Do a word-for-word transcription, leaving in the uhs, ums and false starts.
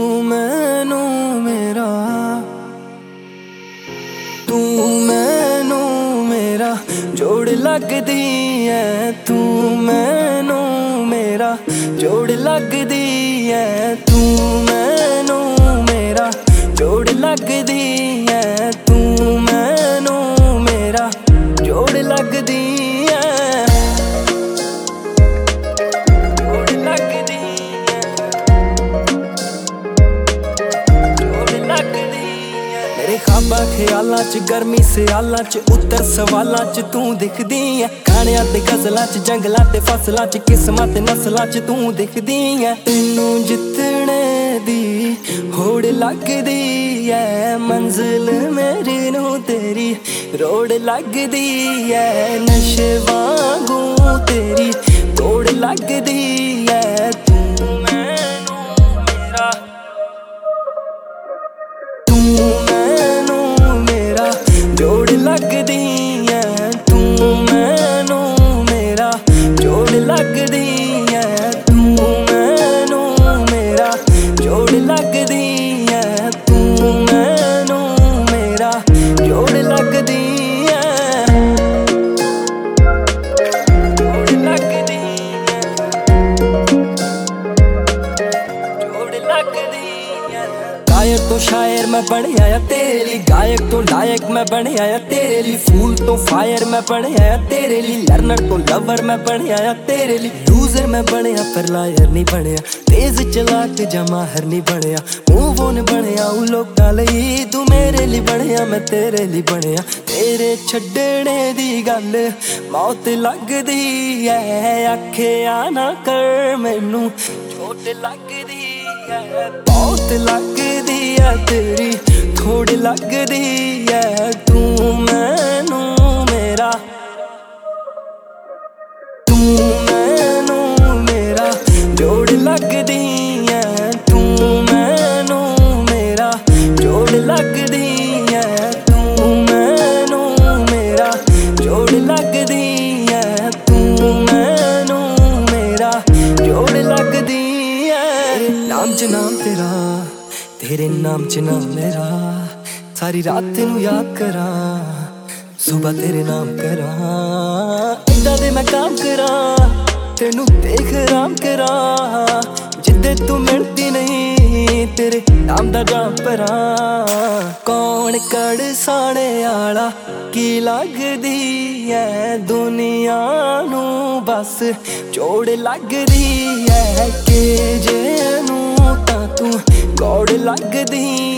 मैनू मेरा तू मैनू मेरा जोड़ लगदी है। तू मैनू मेरा जोड़ लगदी है। तू मैनू मेरा जोड़ लगदी है। तू मैनू मेरा जोड़ लगदी है। जोड़ लगदी है। जोड़ लगदी है। मेरे ख्वाबां ख्यालां च गर्मी सियालां च उत्तर सवालां च तू दिखदी है। गाणियां ते गज़लां च जंगलां ते फसलां च किस्मां ते नस्लां च तू दिखदी है। तैनू जितने दी होड़ लगदी है। मंजिल मेरी नू तेरी रोड़ लगदी है। नशे वांगू तेरी तोड़ लगदी है। तू मैनू मेरा तू मैनू मेरा जोड़ लगदी है। तू मैनू मेरा जोड़ लगदी है। तू मैनू मेरा जोड़ लगदी है। तू मैनू मेरा जोड़ लगदी है। जोड़ लगदी है। जोड़ लगदी है। गायक तो शायर मैं बने आया तेरे लिए। गायक तो लायक मैं बने आया तेरे लिए। फूल तो फायर मैं बने आया तेरे लिए। लर्नर तो लवर मैं बने आया तेरे लिए। लूजर मैं बनया पर लायर नहीं बनया। तेज चलाक जमाहर नहीं बनया। मूव ऑन बनया उ लोकां लई। तू मेरे लिए बनया मैं तेरे लिए बनया। तेरे छड्डने दी गल मौत लगदी है। आखिया ना कर मैनू चोट लगदी है। बहुत लगदी है तेरी थोड़ी लगदी है। तू मैनू मेरा तू मैनू मेरा जोड़ लगदी है। तू मैनू मेरा जोड़ लगदी है। तू मैनू मेरा जोड़ लगदी है। तू मैनू मेरा जोड़ लगदी है। नाम च नाम तेरा तेरे नाम च नाम मेरा। सारी रात तेनू याद करा सुबह तेरे नाम करा। इदा दे मैं काम करा तेनू देख राम करा। जिद्दे तू मिलती नहीं तेरे नाम दा जाम परा। कौन कड़ साने आला की लगदी है। दुनिया नू बस जोड़ लगदी है। के जे नू तां तू गौड़ लगदी